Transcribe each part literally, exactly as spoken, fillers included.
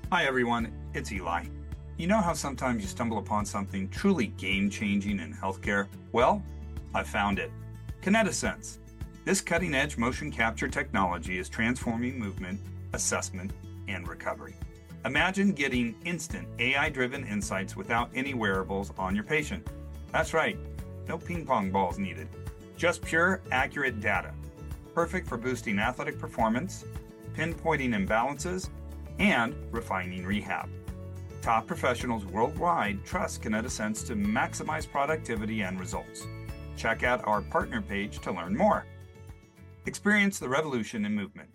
Hi everyone, it's Eli. You know how sometimes you stumble upon something truly game-changing in healthcare? Well, I found it. KinetiSense. This cutting-edge motion capture technology is transforming movement, assessment, and recovery. Imagine getting instant A I-driven insights without any wearables on your patient. That's right, no ping pong balls needed. Just pure, accurate data. Perfect for boosting athletic performance, pinpointing imbalances, and refining rehab. Top professionals worldwide trust KinetiSense to maximize productivity and results. Check out our partner page to learn more. Experience the revolution in movement.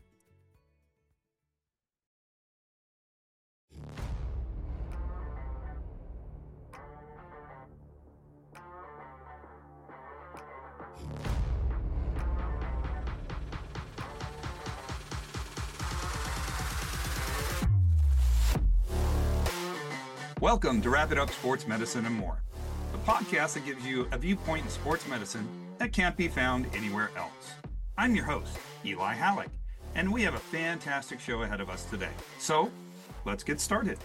Welcome to Wrap It Up Sports Medicine and More, the podcast that gives you a viewpoint in sports medicine that can't be found anywhere else. I'm your host, Eli Halleck, and we have a fantastic show ahead of us today. So, let's get started.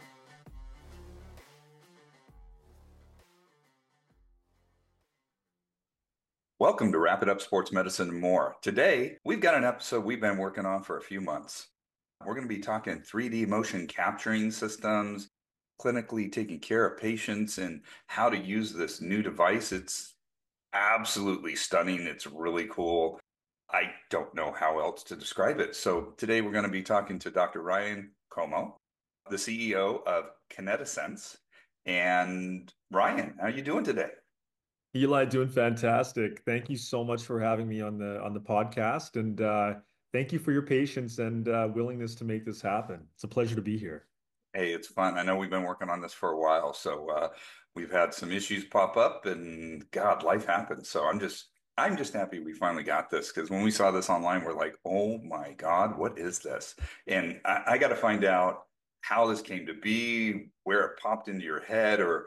Welcome to Wrap It Up Sports Medicine and More. Today, we've got an episode we've been working on for a few months. We're going to be talking three D motion capturing systems, clinically taking care of patients, and how to use this new device. It's absolutely stunning. It's really cool. I don't know how else to describe it. So today we're going to be talking to Doctor Ryan Como, the C E O of KinetiSense. And Ryan, how are you doing today? Eli, doing fantastic. Thank you so much for having me on the on the podcast, and uh, thank you for your patience and uh, willingness to make this happen. It's a pleasure to be here. Hey, it's fun. I know we've been working on this for a while, so uh, we've had some issues pop up, and God, life happens. So I'm just, I'm just happy we finally got this because when we saw this online, we're like, oh my God, what is this? And I, I got to find out how this came to be, where it popped into your head, or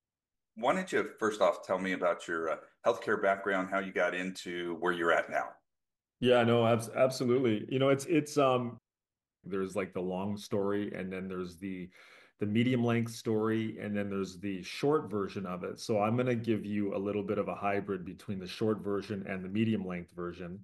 why don't you first off tell me about your uh, healthcare background, how you got into where you're at now? Yeah, no, abs absolutely. You know, it's it's um there's like the long story, and then there's the the medium length story, and then there's the short version of it. So I'm going to give you a little bit of a hybrid between the short version and the medium length version.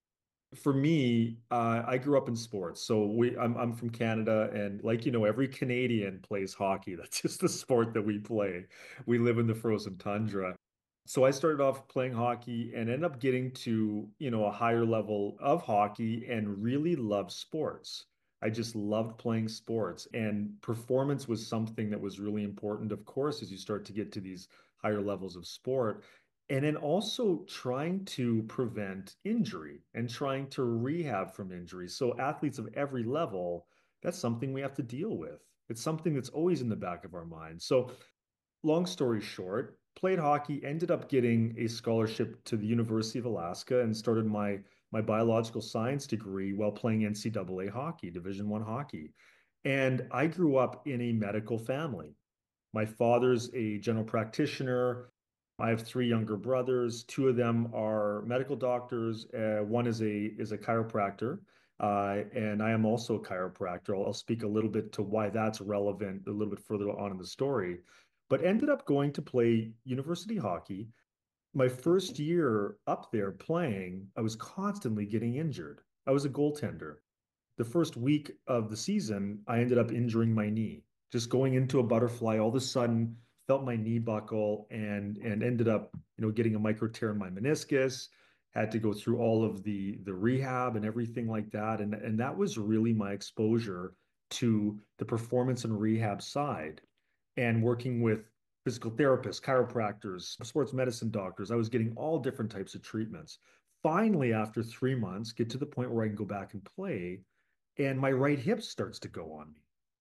For me, uh, I grew up in sports. So we, I'm, I'm from Canada, and like you know, every Canadian plays hockey. That's just the sport that we play. We live in the frozen tundra. So I started off playing hockey and ended up getting to, you know, a higher level of hockey and really loved sports. I just loved playing sports, and performance was something that was really important, of course, as you start to get to these higher levels of sport. And then also trying to prevent injury and trying to rehab from injury. So athletes of every level, that's something we have to deal with. It's something that's always in the back of our mind. So long story short, played hockey, ended up getting a scholarship to the University of Alaska and started my my biological science degree while playing N C double A hockey, Division One hockey. And I grew up in a medical family. My father's a general practitioner. I have three younger brothers. Two of them are medical doctors. Uh, one is a is a chiropractor, uh, and I am also a chiropractor. I'll, I'll speak a little bit to why that's relevant a little bit further on in the story. But ended up going to play university hockey. My first year up there playing, I was constantly getting injured. I was a goaltender. The first week of the season, I ended up injuring my knee. Just going into a butterfly, all of a sudden felt my knee buckle and and ended up, you know, getting a micro tear in my meniscus. Had to go through all of the the rehab and everything like that. And and that was really my exposure to the performance and rehab side and working with physical therapists, chiropractors, sports medicine doctors. I was getting all different types of treatments. Finally, after three months, get to the point where I can go back and play, and my right hip starts to go on me.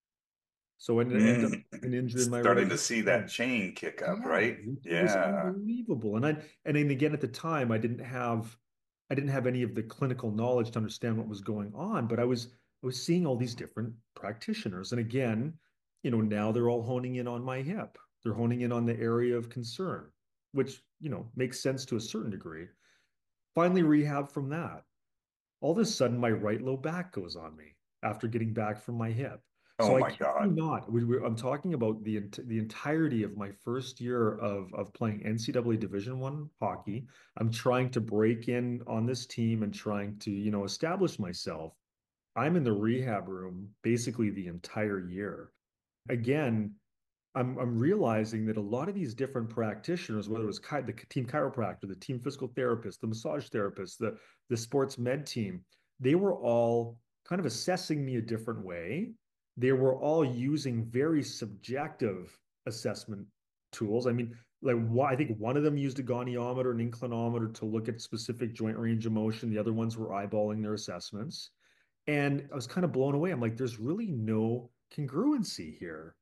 So I end up Mm. getting injured in my right Starting to hip see that again. chain kick up, Yeah, right? it was Yeah. unbelievable. And I and then again at the time I didn't have I didn't have any of the clinical knowledge to understand what was going on, but I was I was seeing all these different practitioners. And again, you know, now they're all honing in on my hip. They're honing in on the area of concern, which, you know, makes sense to a certain degree. Finally rehab from that. All of a sudden my right low back goes on me after getting back from my hip. Oh So I my kid you God. not, we, we, I'm talking about the ent the entirety of my first year of of playing N C double A Division One hockey. I'm trying to break in on this team and trying to, you know, establish myself. I'm in the rehab room basically the entire year. Again, I'm I'm realizing that a lot of these different practitioners, whether it was chi the team chiropractor, the team physical therapist, the massage therapist, the the sports med team, they were all kind of assessing me a different way. They were all using very subjective assessment tools. I mean, like why I think one of them used a goniometer, an inclinometer to look at specific joint range of motion. The other ones were eyeballing their assessments. And I was kind of blown away. I'm like, there's really no congruency here.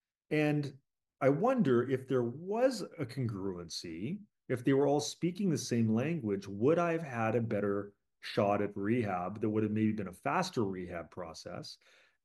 And I wonder if there was a congruency, if they were all speaking the same language, would I have had a better shot at rehab that would have maybe been a faster rehab process?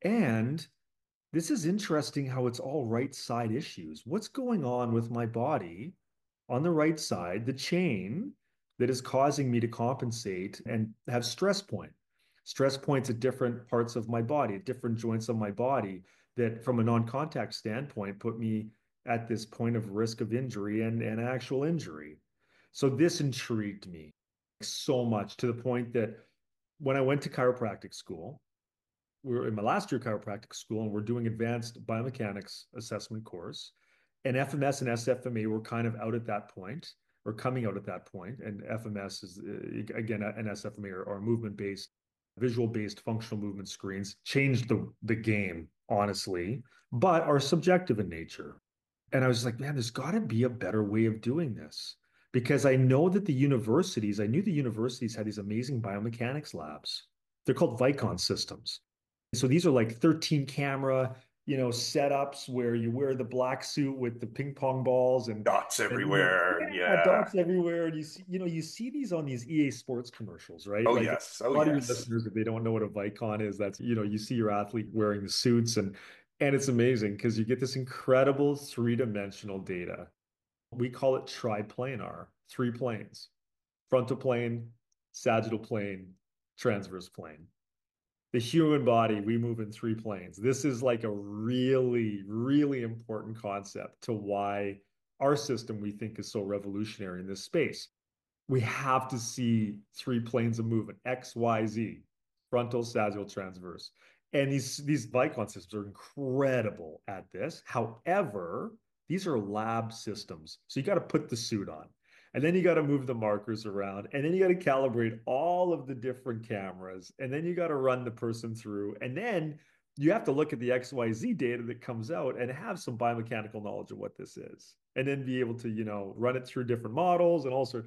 And this is interesting how it's all right side issues. What's going on with my body on the right side, the chain that is causing me to compensate and have stress point? Stress points at different parts of my body, at different joints of my body that from a non-contact standpoint put me at this point of risk of injury and, and actual injury. So this intrigued me so much to the point that when I went to chiropractic school, we were in my last year of chiropractic school and we're doing advanced biomechanics assessment course. And F M S and S F M A were kind of out at that point or coming out at that point. And F M S is, uh, again, and S F M A are, are movement-based, visual-based functional movement screens, changed the, the game, honestly, but are subjective in nature. And I was like, man, there's got to be a better way of doing this. Because I know that the universities, I knew the universities had these amazing biomechanics labs. They're called Vicon systems. So these are like thirteen camera, you know, setups where you wear the black suit with the ping pong balls and Dots and you know, everywhere. yeah, Yeah. dots everywhere. And you see, you know, you see these on these E A Sports commercials, right? Oh, Like yes. Oh, a lot of your yes. listeners, if they don't know what a Vicon is, that's, you know, you see your athlete wearing the suits and and it's amazing because you get this incredible three-dimensional data. We call it triplanar, three planes, frontal plane, sagittal plane, transverse plane. The human body, we move in three planes. This is like a really, really important concept to why our system we think is so revolutionary in this space. We have to see three planes of movement, X, Y, Z, frontal, sagittal, transverse. And these, these Vicon systems are incredible at this. However, these are lab systems. So you got to put the suit on. And then you got to move the markers around. And then you got to calibrate all of the different cameras. And then you got to run the person through. And then you have to look at the X Y Z data that comes out and have some biomechanical knowledge of what this is. And then be able to, you know, run it through different models and also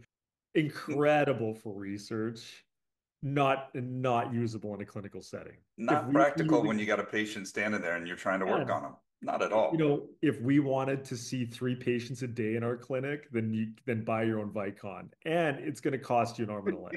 incredible for research, not not usable in a clinical setting. If Not we were practical when using, you got a patient standing there and you're trying to work yeah, on them. Not at you all. know, if we wanted to see three patients a day in our clinic, then you then buy your own Vicon, and it's going to cost you an arm and a leg,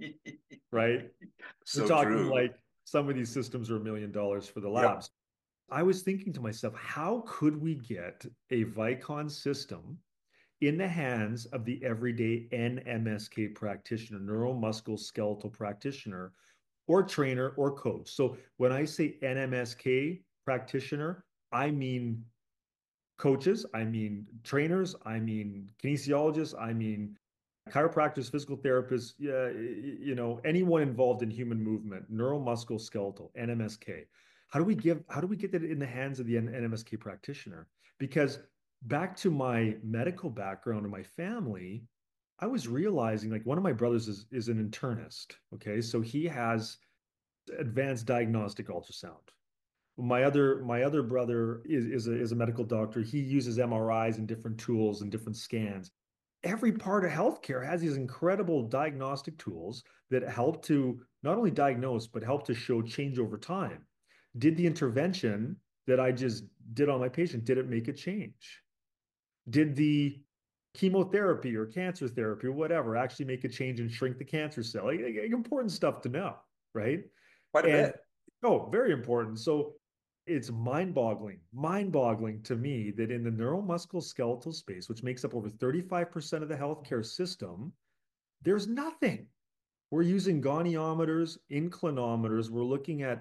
right? We're So talking true. like some of these systems are a million dollars for the Yep. labs. I was thinking to myself, how could we get a Vicon system in the hands of the everyday N M S K practitioner, neuromusculoskeletal practitioner, or trainer or coach? So when I say N M S K practitioner, I mean coaches, I mean trainers, I mean kinesiologists, I mean chiropractors, physical therapists, yeah, you know, anyone involved in human movement, neuromusculoskeletal, N M S K. How do we give, how do we get that in the hands of the N M S K practitioner? Because back to my medical background and my family, I was realizing like one of my brothers is, is an internist. Okay. So he has advanced diagnostic ultrasound. My other my other brother is is a, is a medical doctor. He uses M R Is and different tools and different scans. Every part of healthcare has these incredible diagnostic tools that help to not only diagnose but help to show change over time. Did the intervention that I just did on my patient, did it make a change? Did the chemotherapy or cancer therapy or whatever actually make a change and shrink the cancer cell? Like, like, important stuff to know, right? Quite a And bit. oh, very important. So it's mind-boggling, mind-boggling to me that in the neuromusculoskeletal space, which makes up over thirty-five percent of the healthcare system, there's nothing. We're using goniometers, inclinometers. We're looking at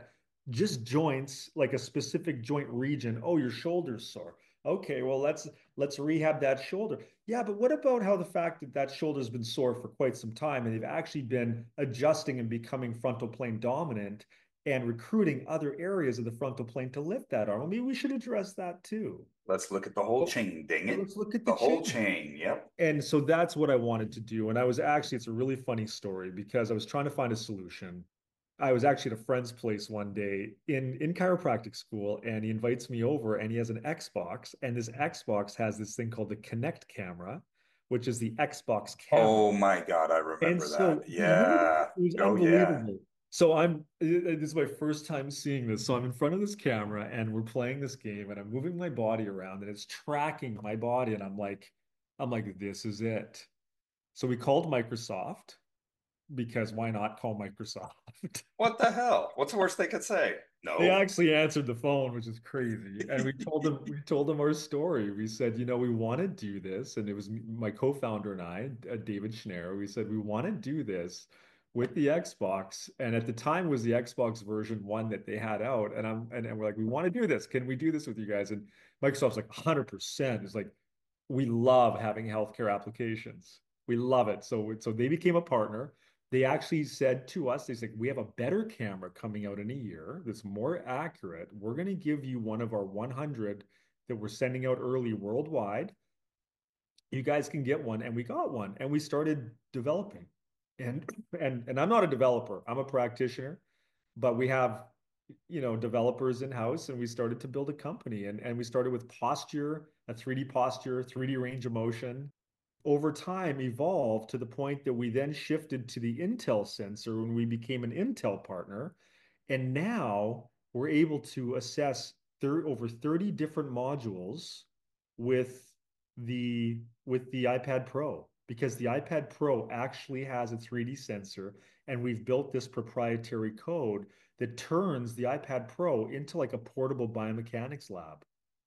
just joints, like a specific joint region. Oh, your shoulder's sore. Okay, well, let's let's rehab that shoulder. Yeah, but what about how the fact that that shoulder's been sore for quite some time and they've actually been adjusting and becoming frontal plane dominant and recruiting other areas of the frontal plane to lift that arm? I mean, we should address that too. Let's look at the whole But chain, dang but it. let's look at the The whole chain. chain. Yep. And so that's what I wanted to do. And I was actually, it's a really funny story because I was trying to find a solution. I was actually at a friend's place one day in in chiropractic school, and he invites me over, and he has an Xbox, and this Xbox has this thing called the Kinect camera, which is the Xbox camera. Oh my God, I And remember that. so, you know, Yeah. it was Oh yeah. unbelievable. So I'm, this is my first time seeing this. So I'm in front of this camera and we're playing this game and I'm moving my body around and it's tracking my body. And I'm like, I'm like, this is it. So we called Microsoft because why not call Microsoft? What the hell? What's the worst they could say? They No. actually answered the phone, which is crazy. And we told them we told them our story. We said, you know, we want to do this, and it was my co-founder and I, uh, David Schneier. We said we want to do this with the Xbox, and at the time was the Xbox version one that they had out. And I'm and, and we're like, we want to do this. Can we do this with you guys? And Microsoft's like one hundred percent. It's like we love having healthcare applications. We love it. So so they became a partner. They actually said to us, they said, we have a better camera coming out in a year that's more accurate. We're going to give you one of our one hundred that we're sending out early worldwide. You guys can get one. And we got one and we started developing. And and and I'm not a developer. I'm a practitioner, but we have, you know, developers in house and we started to build a company and and we started with posture, a three D posture, three D range of motion, over time evolved to the point that we then shifted to the Intel sensor when we became an Intel partner. And now we're able to assess thir- over thirty different modules with the with the iPad Pro because the iPad Pro actually has a three D sensor and we've built this proprietary code that turns the iPad Pro into like a portable biomechanics lab.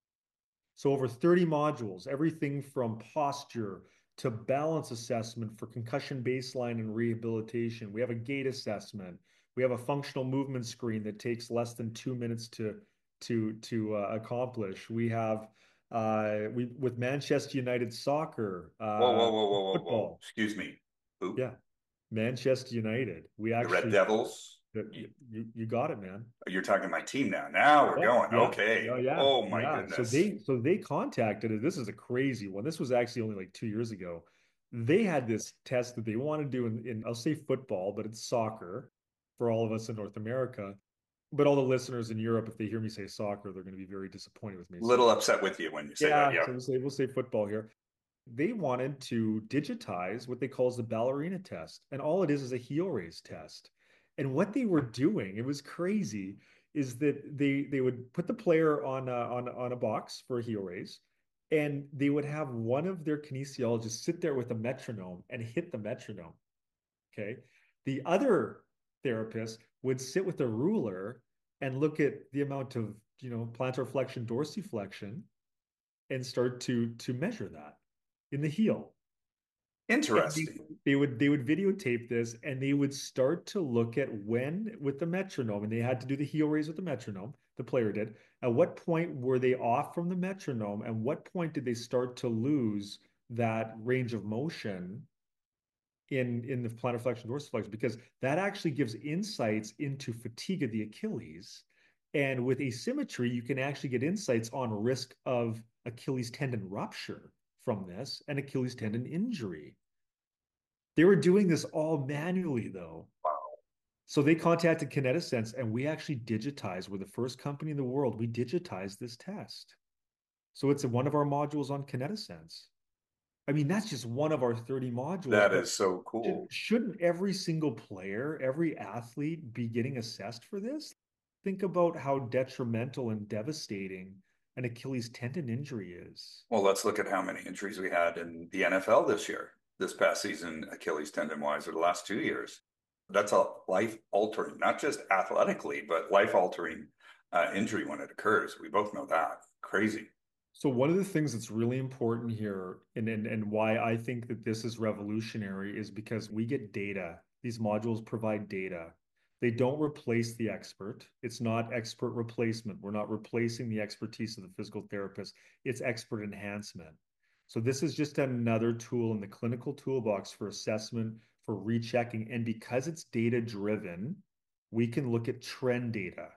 So over thirty modules, everything from posture to balance assessment for concussion baseline and rehabilitation. We have a gait assessment. We have a functional movement screen that takes less than two minutes to to to uh, accomplish. We have uh, we with Manchester United soccer, Whoa, whoa, uh, whoa, whoa, whoa, whoa. football. Excuse me. Who? Yeah, Manchester United. We The Red actually Devils? you, you, you got it, man. You're talking my team now. Now we're Yeah, going. yeah, Okay. yeah, yeah, Oh my yeah. So goodness. they so they contacted us. This is a crazy one. This was actually only like two years ago. They had this test that they want to do in, in I'll say football, but it's soccer for all of us in North America. But all the listeners in Europe, if they hear me say soccer, they're going to be very disappointed with me. So Little upset with you when you say that. yeah, Yeah. so we'll say we'll say football here. They wanted to digitize what they call the ballerina test, and all it is is a heel raise test. And what they were doing, it was crazy, is that they they would put the player on a, on on a box for a heel raise, and they would have one of their kinesiologists sit there with a metronome and hit the metronome. Okay, the other therapist would sit with a ruler and look at the amount of, you know, plantar flexion, dorsiflexion, and start to to measure that in the heel. And they, Interesting. they would they would videotape this and they would start to look at when with the metronome, and they had to do the heel raise with the metronome, the player did. At what point were they off from the metronome, and what point did they start to lose that range of motion in in the plantar flexion dorsiflexion? Because that actually gives insights into fatigue of the Achilles. And with asymmetry, you can actually get insights on risk of Achilles tendon rupture from this and Achilles tendon injury. They were doing this all manually, though. Wow. So they contacted Kinetisense, and we actually digitized. We're the first company in the world. We digitized this test. So it's one of our modules on Kinetisense. I mean, that's just one of our thirty modules, That but is so cool. shouldn't every single player, every athlete be getting assessed for this? Think about how detrimental and devastating an Achilles tendon injury is. Well, let's look at how many injuries we had in the N F L this year, this past season, Achilles tendon wise, or the last two years. That's a life altering, not just athletically, but life altering uh, injury when it occurs. We both know that. Crazy. So one of the things that's really important here, and, and and why I think that this is revolutionary, is because we get data. These modules provide data. They don't replace the expert. It's not expert replacement. We're not replacing the expertise of the physical therapist. It's expert enhancement. So this is just another tool in the clinical toolbox for assessment, for rechecking. And because it's data driven, we can look at trend data.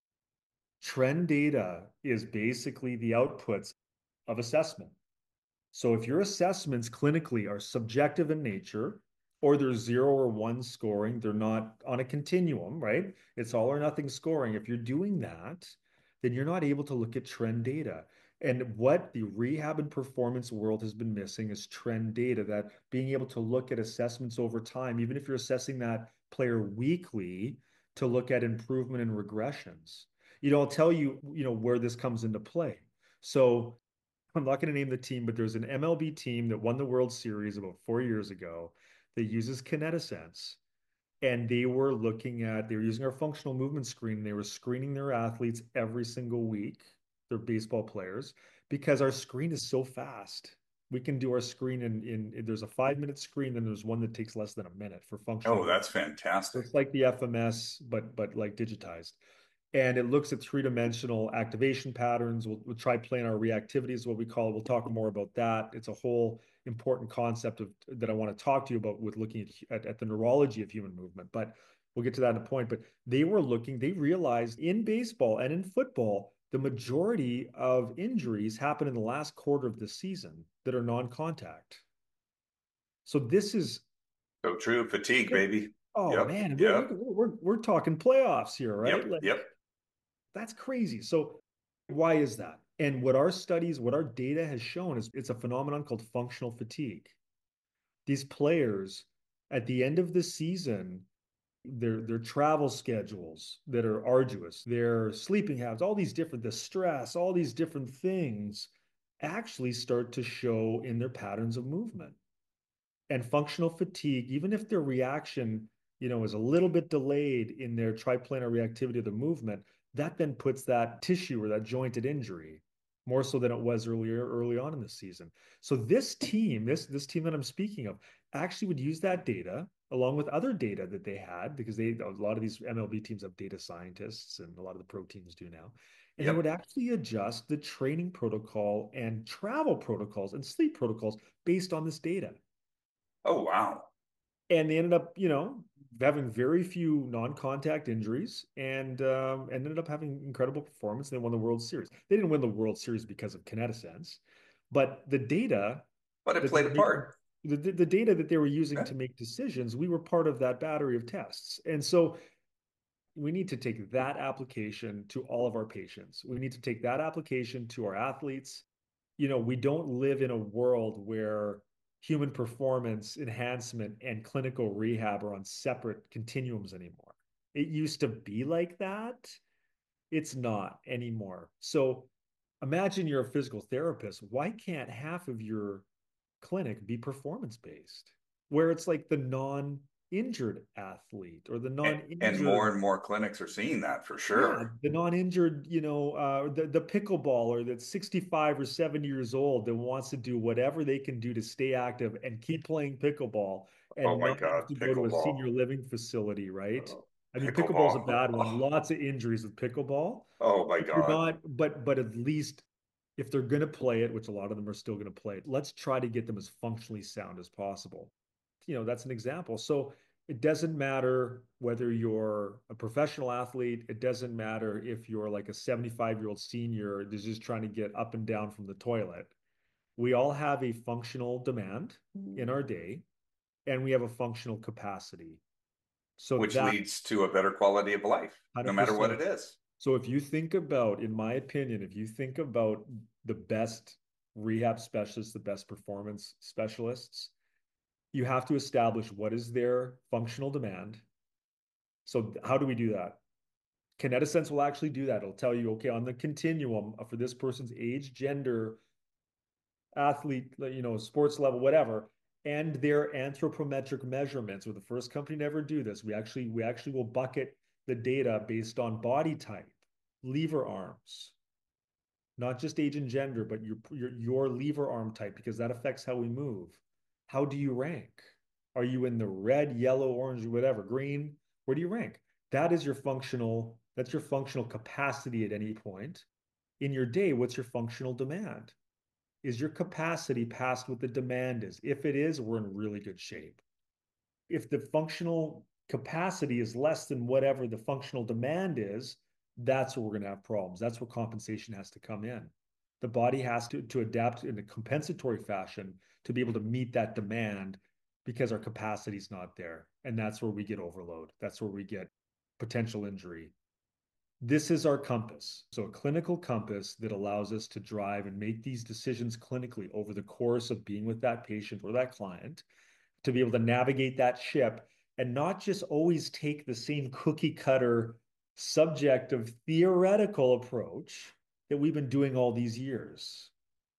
Trend data is basically the outputs of assessment. So if your assessments clinically are subjective in nature, or they're zero or one scoring, they're not on a continuum, right? It's all or nothing scoring. If you're doing that, then you're not able to look at trend data. And what the rehab and performance world has been missing is trend data, that being able to look at assessments over time, even if you're assessing that player weekly, to look at improvement and regressions. You know, I'll tell you, you know, where this comes into play. So I'm not going to name the team, but there's an M L B team that won the World Series about four years ago that uses Kinetisense. And they were looking at, they were using our functional movement screen. They were screening their athletes every single week, their baseball players, because our screen is so fast. We can do our screen in, in there's a five minute screen, and there's one that takes less than a minute for functional Oh, movement. that's fantastic. It's like the F M S, but but like digitized, and it looks at three-dimensional activation patterns. We'll, we'll try playing our reactivity is what we call it. We'll talk more about that. It's a whole important concept of that I want to talk to you about with looking at, at, at the neurology of human movement, but we'll get to that in a point. But they were looking, they realized in baseball and in football, the majority of injuries happen in the last quarter of the season that are non-contact. So this is So true. Fatigue, baby. oh Yep. man, we're, Yep. we're, we're, we're talking playoffs here, right? Yep. Like Yep. that's crazy. So why is that? And what our studies, what our data has shown is it's a phenomenon called functional fatigue. These players at the end of the season, their their travel schedules that are arduous, their sleeping habits, all these different, the stress, all these different things actually start to show in their patterns of movement. And functional fatigue, even if their reaction, you know, is a little bit delayed in their triplanar reactivity of the movement, that then puts that tissue or that joint at injury more so than it was earlier, early on in the season. So this team, this this team that I'm speaking of, actually would use that data along with other data that they had, because they a lot of these M L B teams have data scientists, and a lot of the pro teams do now. And they would Yep. actually adjust the training protocol and travel protocols and sleep protocols based on this data. Oh, wow. And they ended up, you know, having very few non-contact injuries, and um, and ended up having incredible performance. They won the World Series. They didn't win the World Series because of Kinetisense, but the data But it that they played were a using, part. the, the data that they were using Okay. to make decisions, we were part of that battery of tests. And so we need to take that application to all of our patients. We need to take that application to our athletes. You know, we don't live in a world where human performance enhancement and clinical rehab are on separate continuums anymore. It used to be like that. It's not anymore. So imagine you're a physical therapist. Why can't half of your clinic be performance based, where it's like the non injured athlete or the And, and more non-injured, and more clinics are seeing that for yeah, sure. the non-injured, you know, uh, the the pickleballer that's sixty-five or seventy years old that wants to do whatever they can do to stay active and keep playing pickleball Oh and my not have God. to go to a Pickleball. senior living facility, right? Oh, I mean, pickleball's a pickleball. bad one. Oh, Lots of injuries with pickleball. oh my But you're God. not, but but at least if they're going to play it, which a lot of them are still going to play it, let's try to get them as functionally sound as possible. You know, that's an example. So it doesn't matter whether you're a professional athlete. It doesn't matter if you're like a seventy-five year old senior that's just trying to get up and down from the toilet. We all have a functional demand in our day, and we have a functional capacity. So Which that leads to a better quality of life, no matter what one hundred percent. it is. So if you think about, in my opinion, if you think about the best rehab specialists, the best performance specialists, you have to establish what is their functional demand. So how do we do that? Kinetisense will actually do that. It'll tell you, okay, on the continuum for this person's age, gender, athlete, you know, sports level, whatever, and their anthropometric measurements. We're the first company to ever do this. We actually we actually will bucket the data based on body type, lever arms, not just age and gender, but your your your lever arm type, because that affects how we move. How do you rank? Are you in the red, yellow, orange, whatever, green? Where do you rank? That is your functional, that's your functional capacity at any point. In your day, what's your functional demand? Is your capacity past what the demand is? If it is, we're in really good shape. If the functional capacity is less than whatever the functional demand is, that's where we're going to have problems. That's where compensation has to come in. The body has to, to adapt in a compensatory fashion to be able to meet that demand because our capacity is not there. And that's where we get overload. That's where we get potential injury. This is our compass. So, a clinical compass that allows us to drive and make these decisions clinically over the course of being with that patient or that client to be able to navigate that ship and not just always take the same cookie cutter subjective theoretical approach that we've been doing all these years.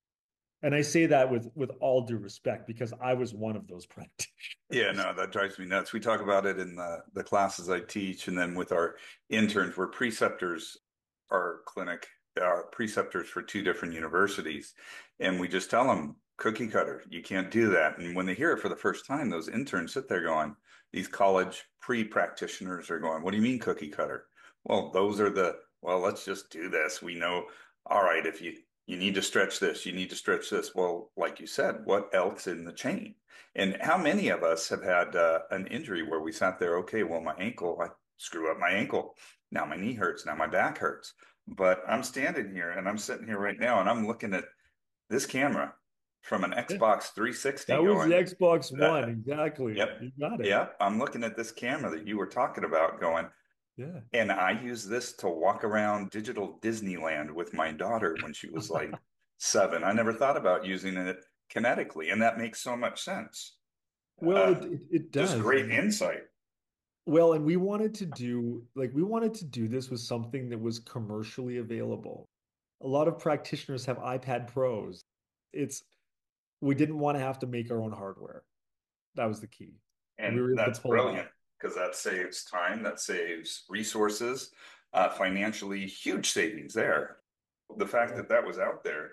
And I say that with with all due respect because I was one of those practitioners. Yeah, no, that drives me nuts. We talk about it in the, the classes I teach, and then with our interns, we're preceptors, our clinic, are preceptors for two different universities. And we just tell them, cookie cutter, you can't do that. And when they hear it for the first time, those interns sit there going, these college pre-practitioners are going, what do you mean cookie cutter? Well, those are the, well, let's just do this. We know, all right, if you you need to stretch this, you need to stretch this. Well, like you said, what else in the chain? And how many of us have had uh, an injury where we sat there, okay, well, my ankle, I screw up my ankle. Now my knee hurts. Now my back hurts. But I'm standing here and I'm sitting here right now and I'm looking at this camera from an Xbox three sixty That was the going, Xbox uh, One. Exactly. yep, You got it. yep. I'm looking at this camera that you were talking about going, Yeah. and I use this to walk around digital Disneyland with my daughter when she was like seven. I never thought about using it kinetically, and that makes so much sense. Well, Uh, it, it it just does. great insight. Well, and we wanted to do like we wanted to do this with something that was commercially available. A lot of practitioners have iPad Pros. It's we didn't want to have to make our own hardware. That was the key. And we And were able to that's pull it brilliant off. because that saves time, that saves resources, uh, financially, huge savings there. The fact Yeah. that that was out there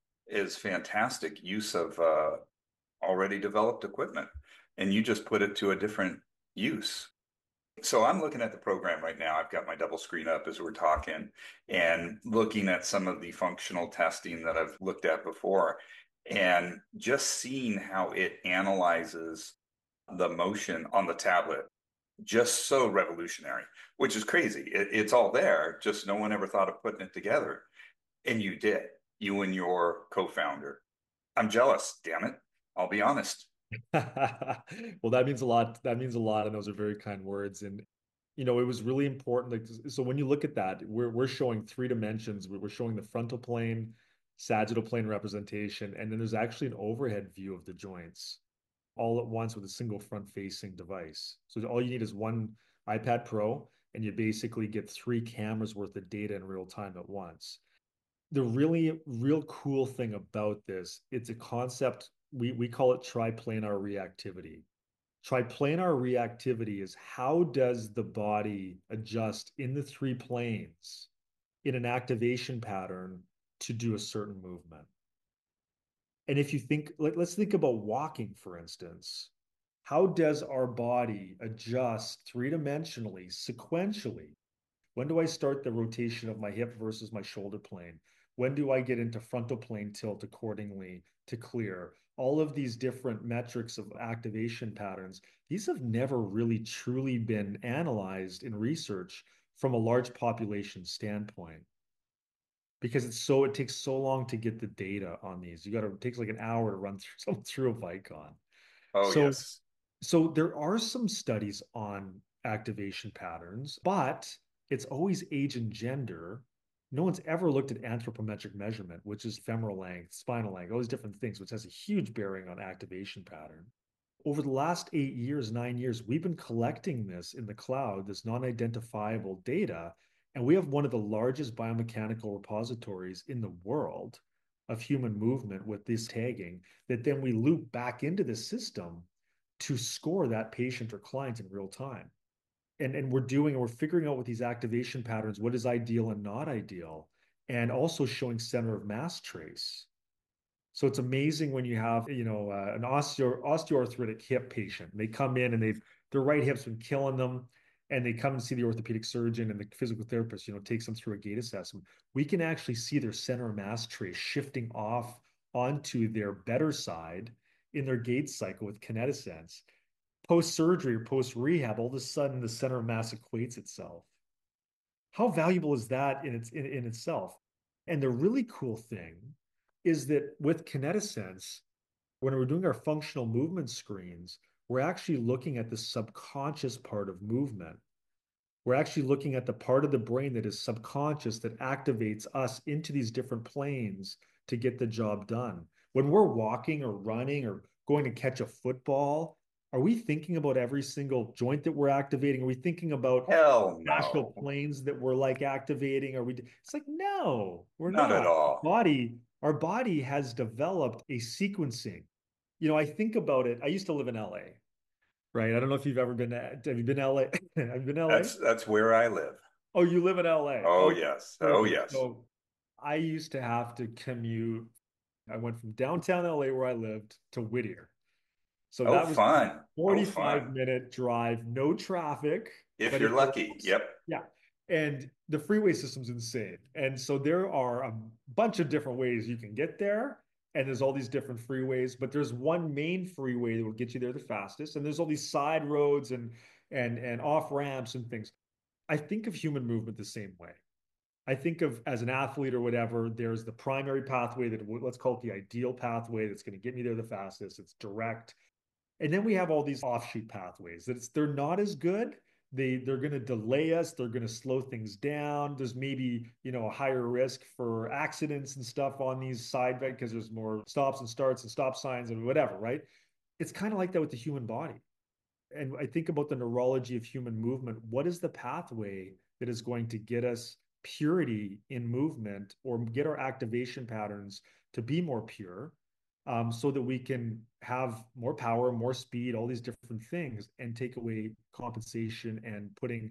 is fantastic use of uh, already developed equipment. And you just put it to a different use. So I'm looking at the program right now. I've got my double screen up as we're talking and looking at some of the functional testing that I've looked at before and just seeing how it analyzes the motion on the tablet. Just so revolutionary, which is crazy. It, it's all there, just no one ever thought of putting it together. And you did, you and your co-founder. I'm jealous, damn it. I'll be honest. Well, that means a lot. That means a lot, and those are very kind words. And you know, it was really important. Like, so when you look at that, we're we're showing three dimensions. We're showing the frontal plane, sagittal plane representation, and then there's actually an overhead view of the joints all at once with a single front-facing device. So all you need is one iPad Pro, and you basically get three cameras worth of data in real time at once. The really real cool thing about this, it's a concept we we call it triplanar reactivity. Triplanar reactivity is how does the body adjust in the three planes in an activation pattern to do a certain movement. And if you think, let, let's think about walking, for instance. How does our body adjust three dimensionally, sequentially? When do I start the rotation of my hip versus my shoulder plane? When do I get into frontal plane tilt accordingly to clear? All of these different metrics of activation patterns, these have never really truly been analyzed in research from a large population standpoint because it's so it takes so long to get the data on these. You got to it takes like an hour to run through through a Vicon. Oh, So yes. so there are some studies on activation patterns, but it's always age and gender. No one's ever looked at anthropometric measurement, which is femoral length, spinal length, all these different things, which has a huge bearing on activation pattern. Over the last eight years, nine years, we've been collecting this in the cloud, this non-identifiable data, and we have one of the largest biomechanical repositories in the world of human movement with this tagging that then we loop back into the system to score that patient or client in real time. And, and we're doing, we're figuring out with these activation patterns, what is ideal and not ideal, and also showing center of mass trace. So it's amazing when you have, you know, uh, an osteo osteoarthritic hip patient. They come in and they've their right hip's been killing them. and they come and see the orthopedic surgeon and the physical therapist, you know, takes them through a gait assessment, we can actually see their center of mass trace shifting off onto their better side in their gait cycle with Kinetisense. Post-surgery or post-rehab, all of a sudden the center of mass equates itself. How valuable is that in its in, in itself? And the really cool thing is that with Kinetisense, when we're doing our functional movement screens, we're actually looking at the subconscious part of movement. We're actually looking at the part of the brain that is subconscious that activates us into these different planes to get the job done. When we're walking or running or going to catch a football, are we thinking about every single joint that we're activating? Are we thinking about Hell fascial no. planes that we're like activating? Are we? It's like, no, we're Not at not. all. Body, our body has developed a sequencing. You know, I think about it. I used to live in L A, right? I don't know if you've ever been to, have you been to L A? Have you been to L A? That's that's where I live. Oh, you live in L A. Oh Okay, yes. Oh perfect. yes. So I used to have to commute. I went from downtown L A where I lived to Whittier. So Oh that was a fun. Oh forty-five fun. minute drive, no traffic, If but you're it lucky. was, Yep. yeah. And the freeway system's insane. And so there are a bunch of different ways you can get there. And there's all these different freeways, but there's one main freeway that will get you there the fastest. And there's all these side roads and and and off ramps and things. I think of human movement the same way. I think of as an athlete or whatever, there's the primary pathway that let's call it the ideal pathway that's going to get me there the fastest. It's direct. And then we have all these offshoot pathways that it's they're not as good. They they're going to delay us. They're going to slow things down. There's maybe, you know, a higher risk for accidents and stuff on these side because there's more stops and starts and stop signs and whatever, right? It's kind of like that with the human body. And I think about the neurology of human movement. What is the pathway that is going to get us purity in movement or get our activation patterns to be more pure, um, so that we can have more power, more speed, all these different things, and take away compensation and putting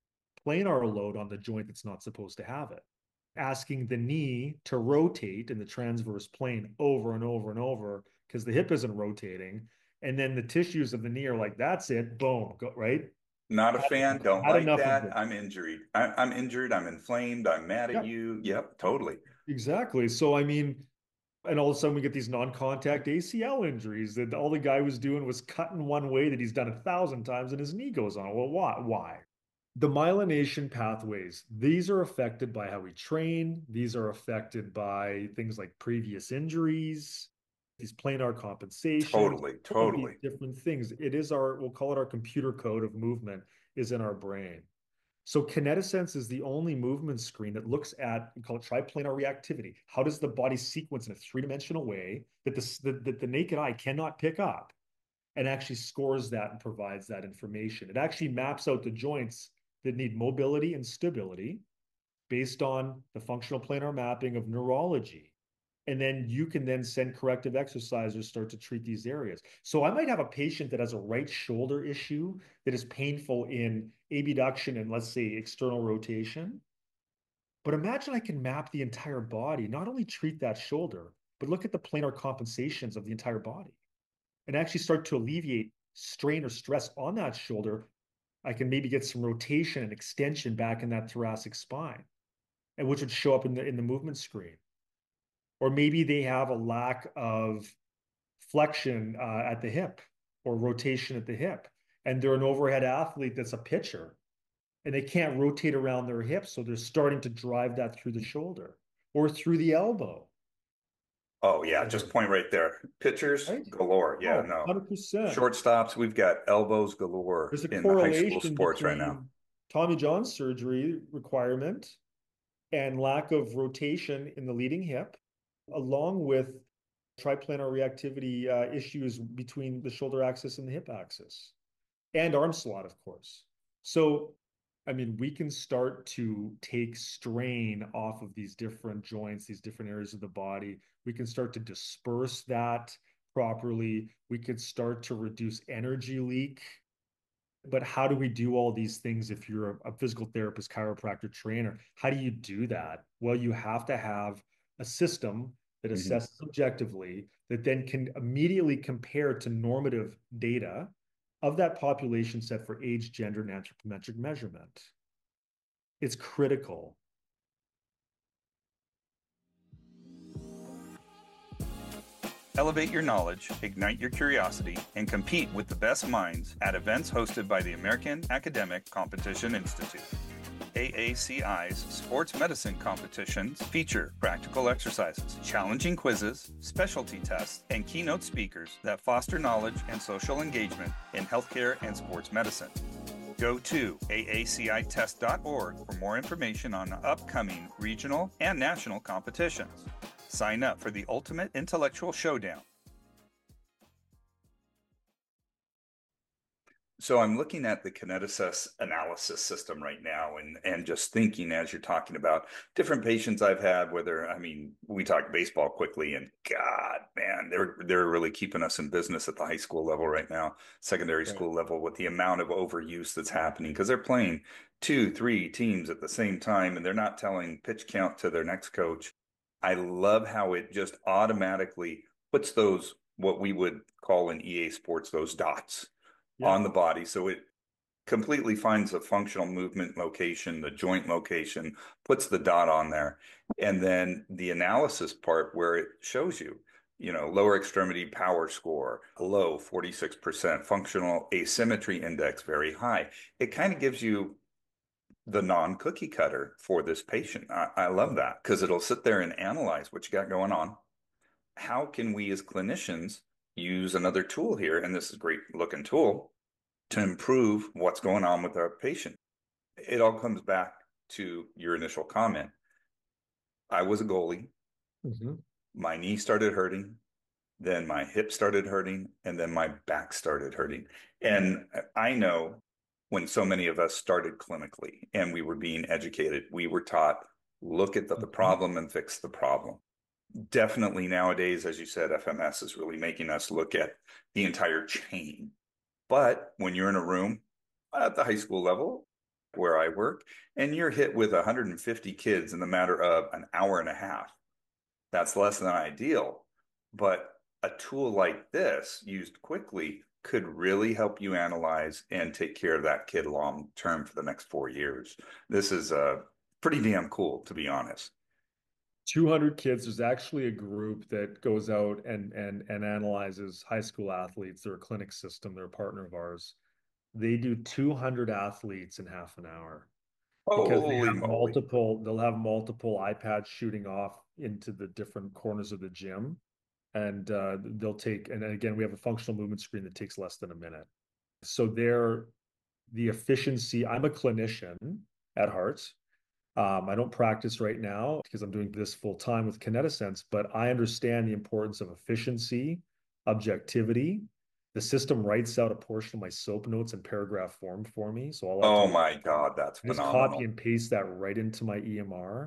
planar load on the joint that's not supposed to have it. Asking the knee to rotate in the transverse plane over and over and over because the hip isn't rotating. And then the tissues of the knee are like, that's it, boom, go, right? Not a Had, fan. Don't had like enough of that. this. I'm injured. I, I'm injured. I'm inflamed. I'm mad at Yeah, you. Yep, totally. exactly. So, I mean, and all of a sudden we get these non-contact A C L injuries that all the guy was doing was cutting one way that he's done a thousand times and his knee goes on. Well, why? Why? The myelination pathways, these are affected by how we train. These are affected by things like previous injuries, these planar compensations, Totally, all of these totally. different things. It is our, we'll call it our computer code of movement is in our brain. So Kinetisense is the only movement screen that looks at, we call it triplanar reactivity. How does the body sequence in a three-dimensional way that the, that the naked eye cannot pick up and actually scores that and provides that information. It actually maps out the joints that need mobility and stability based on the functional planar mapping of neurology. And then you can then send corrective exercises, start to treat these areas. So I might have a patient that has a right shoulder issue that is painful in abduction and let's say external rotation. But imagine I can map the entire body, not only treat that shoulder, but look at the planar compensations of the entire body and actually start to alleviate strain or stress on that shoulder. I can maybe get some rotation and extension back in that thoracic spine, and which would show up in the in the movement screen. Or maybe they have a lack of flexion uh, at the hip or rotation at the hip, and they're an overhead athlete that's a pitcher, and they can't rotate around their hips, so they're starting to drive that through the shoulder or through the elbow. Oh yeah, just Or, point right there. Pitchers right? galore. Yeah, Oh, no. one hundred percent. Shortstops, we've got elbows galore There's a in the high school correlation sports right now. between Tommy John surgery requirement and lack of rotation in the leading hip, along with triplanar reactivity uh, issues between the shoulder axis and the hip axis, and arm slot, of course. So, I mean, we can start to take strain off of these different joints, these different areas of the body. We can start to disperse that properly. We could start to reduce energy leak. But how do we do all these things if you're a, a physical therapist, chiropractor, trainer? How do you do that? Well, you have to have a system that Mhm. assesses objectively that then can immediately compare to normative data of that population set for age, gender, and anthropometric measurement. It's critical. Elevate your knowledge, ignite your curiosity, and compete with the best minds at events hosted by the American Academic Competition Institute. A A C I's sports medicine competitions feature practical exercises, challenging quizzes, specialty tests, and keynote speakers that foster knowledge and social engagement in healthcare and sports medicine. Go to A A C I test dot org for more information on upcoming regional and national competitions. Sign up for the ultimate intellectual showdown. So I'm looking at the Kineticis analysis system right now and, and just thinking as you're talking about different patients I've had, whether, I mean, we talk baseball quickly and God, man, they're, they're really keeping us in business at the high school level right now, secondary Right. school level with the amount of overuse that's happening because they're playing two, three teams at the same time and they're not telling pitch count to their next coach. I love how it just automatically puts those, what we would call in E A Sports, those dots Yeah. on the body. So it completely finds the functional movement location, the joint location, puts the dot on there. And then the analysis part where it shows you, you know, lower extremity power score, low, forty-six percent, functional asymmetry index, very high. It kind of gives you the non-cookie cutter for this patient. I, I love that because it'll sit there and analyze what you got going on. How can we as clinicians use another tool here? And this is a great looking tool to improve what's going on with our patient. It all comes back to your initial comment. I was a goalie. Mm-hmm. My knee started hurting. Then my hip started hurting. And then my back started hurting. And I know when so many of us started clinically and we were being educated, we were taught, look at the, the problem and fix the problem. Definitely nowadays, as you said, F M S is really making us look at the entire chain. But when you're in a room at the high school level where I work, and you're hit with one hundred fifty kids in the matter of an hour and a half, that's less than ideal. But a tool like this used quickly could really help you analyze and take care of that kid long term for the next four years. This is uh, pretty damn cool, to be honest. two hundred kids. There's actually a group that goes out and and and analyzes high school athletes. They're a clinic system. They're a partner of ours. They do two hundred athletes in half an hour because they Holy have moly. multiple, they'll have multiple iPads shooting off into the different corners of the gym. And uh, they'll take, and again, we have a functional movement screen that takes less than a minute. So they're the efficiency. I'm a clinician at heart. Um, I don't practice right now because I'm doing this full time with Kinetisense, but I understand the importance of efficiency, objectivity. The system writes out a portion of my SOAP notes in paragraph form for me. So all I have to Oh do my God, that's is just phenomenal. copy and paste that right into my E M R.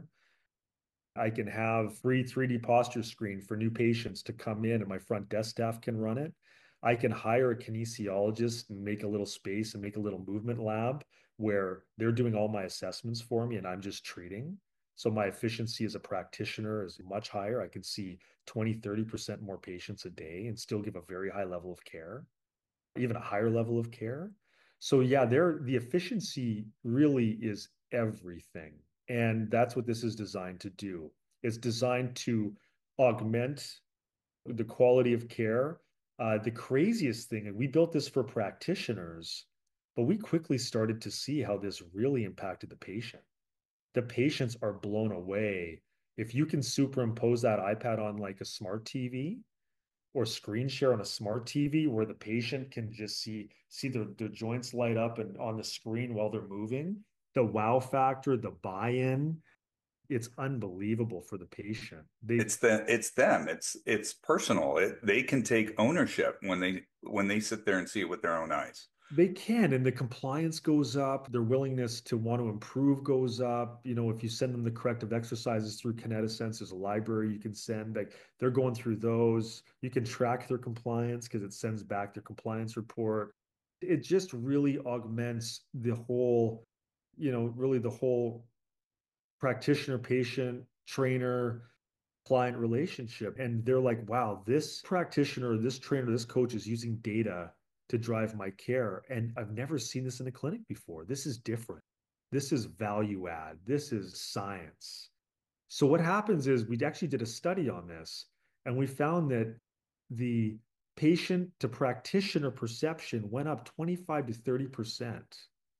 I can have free three D posture screen for new patients to come in and my front desk staff can run it. I can hire a kinesiologist and make a little space and make a little movement lab where they're doing all my assessments for me and I'm just treating. So my efficiency as a practitioner is much higher. I can see twenty, thirty percent more patients a day and still give a very high level of care, even a higher level of care. So yeah, there the efficiency really is everything. And that's what this is designed to do. It's designed to augment the quality of care. Uh, the craziest thing, and we built this for practitioners, but we quickly started to see how this really impacted the patient. The patients are blown away. If you can superimpose that iPad on like a smart T V or screen share on a smart T V where the patient can just see see their, their joints light up and on the screen while they're moving, the wow factor, the buy-in, it's unbelievable for the patient. They It's the it's them. It's it's personal. It, they can take ownership when they when they sit there and see it with their own eyes. They can, and the compliance goes up. Their willingness to want to improve goes up. You know, if you send them the corrective exercises through Kinetisense, there's a library you can send. Like they're going through those. You can track their compliance because it sends back their compliance report. It just really augments the whole, you know, really the whole practitioner, patient, trainer, client relationship. And they're like, wow, this practitioner, this trainer, this coach is using data to drive my care. And I've never seen this in a clinic before. This is different. This is value add. This is science. So what happens is we actually did a study on this, and we found that the patient to practitioner perception went up twenty-five to thirty percent.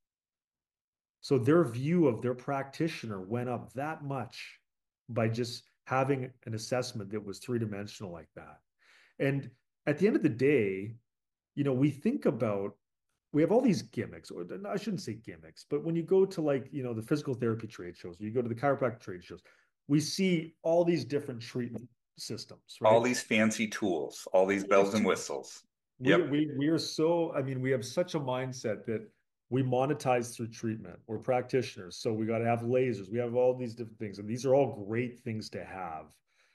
So their view of their practitioner went up that much by just having an assessment that was three dimensional like that. And at the end of the day, you know, we think about, we have all these gimmicks, or I shouldn't say gimmicks, but when you go to, like, you know, the physical therapy trade shows, you go to the chiropractic trade shows, we see all these different treatment systems, All right? these fancy tools, all these bells and whistles. We, Yep. we, we are so, I mean, we have such a mindset that we monetize through treatment. We're practitioners. So we got to have lasers. We have all these different things. And these are all great things to have.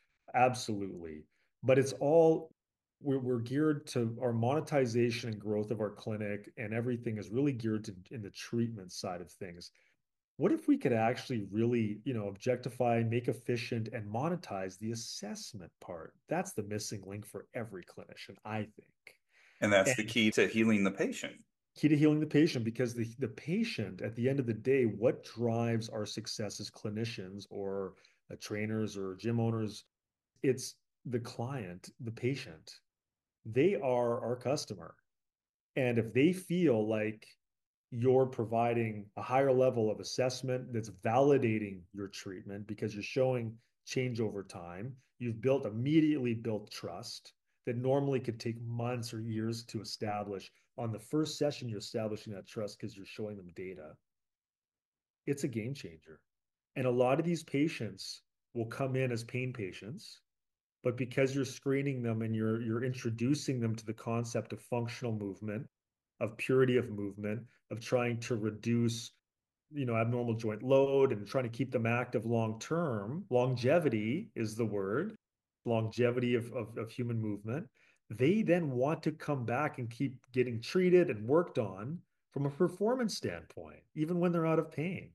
Absolutely. But it's all, we're, we're geared to our monetization and growth of our clinic, and everything is really geared to in the treatment side of things. What if we could actually really, you know, objectify, make efficient, and monetize the assessment part? That's the missing link for every clinician, I think. And that's And the key to healing the patient. key to healing the patient, because the, the patient, at the end of the day, what drives our success as clinicians or uh, trainers or gym owners, it's the client, the patient. They are our customer. And if they feel like you're providing a higher level of assessment that's validating your treatment because you're showing change over time, you've built immediately built trust that normally could take months or years to establish. On the first session, you're establishing that trust because you're showing them data. It's a game changer. And a lot of these patients will come in as pain patients, but because you're screening them and you're you're introducing them to the concept of functional movement, of purity of movement, of trying to reduce, you know, abnormal joint load and trying to keep them active long term. Longevity is the word, longevity of, of, of human movement. They then want to come back and keep getting treated and worked on from a performance standpoint, even when they're out of pain.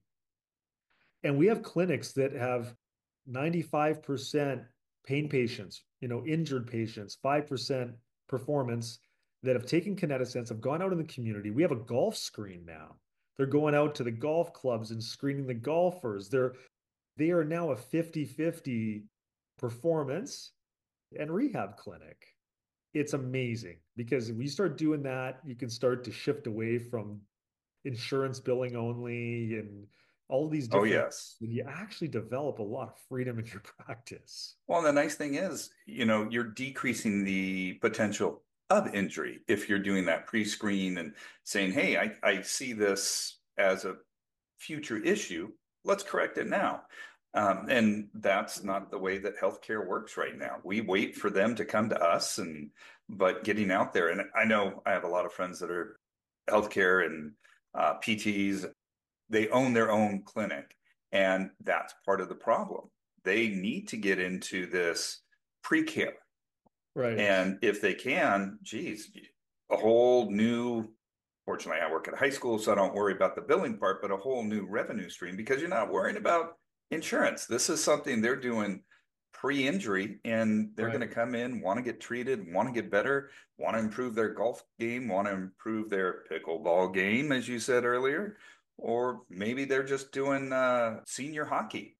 And we have clinics that have ninety-five percent pain patients, you know, injured patients, five percent performance, that have taken Kinetisense, have gone out in the community. We have a golf screen now. They're going out to the golf clubs and screening the golfers. They're they are now a fifty-fifty performance and rehab clinic. It's amazing, because if we start doing that, you can start to shift away from insurance billing only and all these Oh, different, yes. you actually develop a lot of freedom in your practice. Well, the nice thing is, you know, you're decreasing the potential of injury if you're doing that pre-screen and saying, hey, I, I see this as a future issue. Let's correct it now. Um, and that's not the way that healthcare works right now. We wait for them to come to us, and but getting out there. And I know I have a lot of friends that are healthcare and uh, P Ts. They own their own clinic, and that's part of the problem. They need to get into this pre-care. Right. And if they can, geez, a whole new, fortunately, I work at a high school, so I don't worry about the billing part, but a whole new revenue stream, because you're not worrying about insurance. This is something they're doing pre-injury, and they're Right. going to come in, want to get treated, want to get better, want to improve their golf game, want to improve their pickleball game, as you said earlier, or maybe they're just doing uh, senior hockey.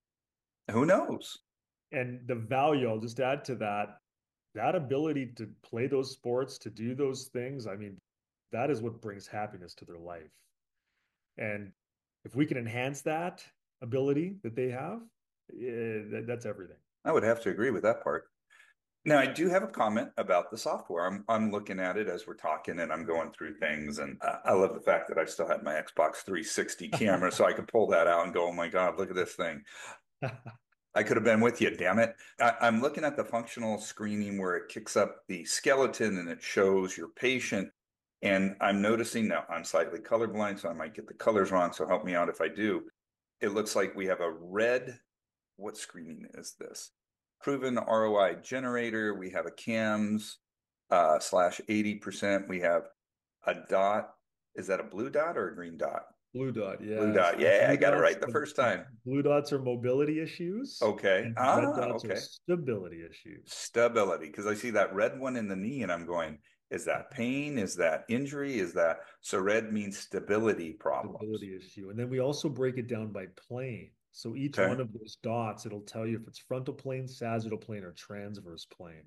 Who knows? And the value, I'll just add to that, that ability to play those sports, to do those things, I mean, that is what brings happiness to their life. And if we can enhance that ability that they have, eh, that's everything. I would have to agree with that part. Now, I do have a comment about the software. I'm I'm looking at it as we're talking, and I'm going through things, and I, I love the fact that I still have my Xbox three sixty camera, so I could pull that out and go, "Oh my God, look at this thing!" I could have been with you, damn it. I, I'm looking at the functional screening where it kicks up the skeleton and it shows your patient. And I'm noticing now I'm slightly colorblind, so I might get the colors wrong. So help me out if I do. It looks like we have a red. What screening is this? Proven R O I generator. We have a CAMS uh, slash eighty percent. We have a dot. Is that a blue dot or a green dot? Blue dot, Blue yes. dot. Yeah, I Blue got it dots, right the the, first time. blue dots are mobility issues, Okay. and red Ah, dots are okay. stability issues. Stability, because I see that red one in the knee and I'm going, Is that pain? Is that injury? Is that so red means stability problems? Stability issue. And then we also break it down by plane. So each one Okay. of those dots, it'll tell you if it's frontal plane, sagittal plane, or transverse plane.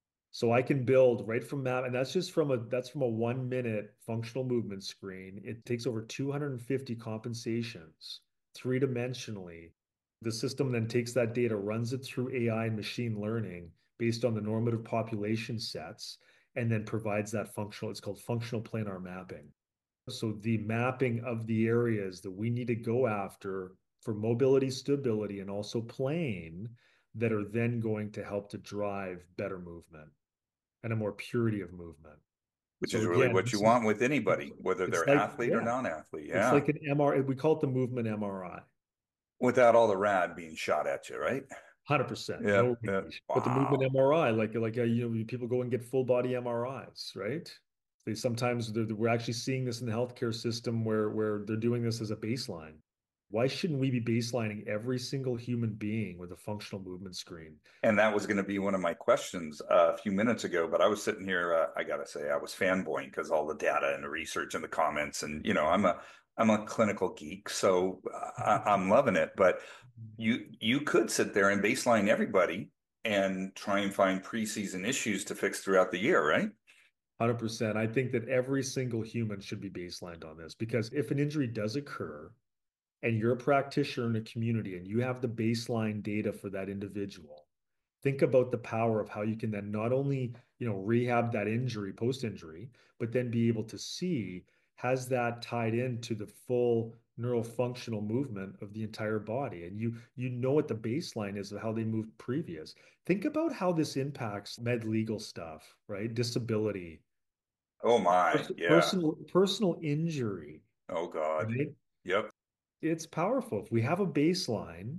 So I can build right from that, and that's just from a that's from a one minute functional movement screen. It takes over two hundred fifty compensations three dimensionally. The system then takes that data, runs it through A I and machine learning based on the normative population sets, and then provides that functional, it's called functional planar mapping. So the mapping of the areas that we need to go after for mobility, stability, and also plane that are then going to help to drive better movement and a more purity of movement. Which So is really again, what you this is want with anybody, whether it's they're like, athlete or yeah, non-athlete. it's Yeah. like an M R I. We call it the movement M R I. Without all the rad being shot at you, right? one hundred percent, no Yep. Yep. radiation. But the movement Wow. M R I, like like uh, you know, people go and get full body M R Is, right? They sometimes they're, we're actually seeing this in the healthcare system where where they're doing this as a baseline. Why shouldn't we be baselining every single human being with a functional movement screen? And that was going to be one of my questions uh, a few minutes ago, but I was sitting here. Uh, I gotta say, I was fanboying because all the data and the research and the comments, and you know, I'm a I'm a clinical geek, so uh, I, I'm loving it. But you you could sit there and baseline everybody and try and find preseason issues to fix throughout the year, right? one hundred percent. I think that every single human should be baselined on this because if an injury does occur and you're a practitioner in a community and you have the baseline data for that individual, think about the power of how you can then not only, you know, rehab that injury post injury, but then be able to see has that tied into the full neural functional movement of the entire body, and you you know what the baseline is of how they moved previous. Think about how this impacts med legal stuff, right? Disability, Oh my, yeah. personal personal injury, Oh God. right? Yep. It's powerful. If we have a baseline,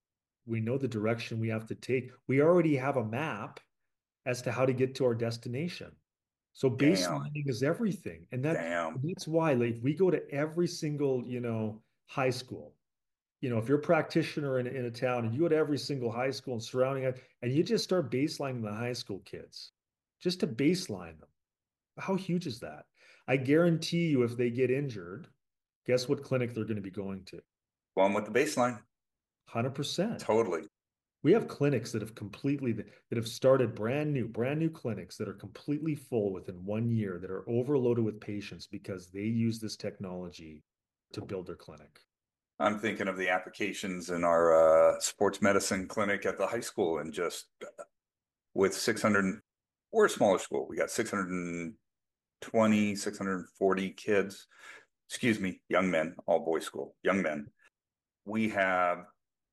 we know the direction we have to take. We already have a map as to how to get to our destination. So Damn. baselining is everything. And that Damn. that's why like if we go to every single, you know, high school, you know, if you're a practitioner in, in a town and you go to every single high school and surrounding it, and you just start baselining the high school kids, just to baseline them. How huge is that? I guarantee you, if they get injured, guess what clinic they're going to be going to? One with the baseline. one hundred percent. Totally. We have clinics that have completely that have started brand new, brand new clinics that are completely full within one year that are overloaded with patients because they use this technology to build their clinic. I'm thinking of the applications in our uh, sports medicine clinic at the high school, and just with six hundred, we're a smaller school. We got six hundred twenty, six hundred forty kids, excuse me, young men, all boys school, young men. We have